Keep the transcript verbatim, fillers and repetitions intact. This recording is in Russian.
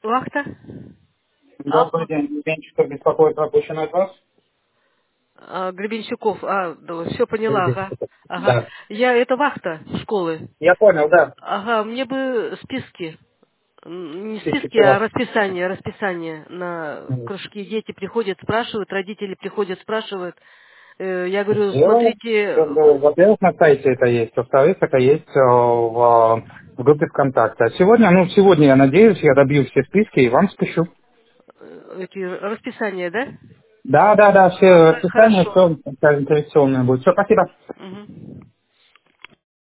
Вахта? Добрый Алло. день. Денчиков беспокоит пропущенный от вас. А, Гребенщиков. А, все поняла, ага. Денчиков. Ага. Да. Я, это вахта школы. Я понял, да. Ага, мне бы списки. М, Не Списки списки, а вчера. расписание, расписание на кружки. Дети приходят, спрашивают, родители приходят, спрашивают. Э, Я говорю, Сделаю. смотрите, Как бы, Во-первых, на сайте это есть. Во-вторых, это есть э, в, в группе ВКонтакте. А сегодня, ну, сегодня, я надеюсь, я добью все списки и вам спешу. э, эти расписания, да? Да, да, да, все А, хо- расписание, хорошо. все интеграционное будет. Все, спасибо. Мгм.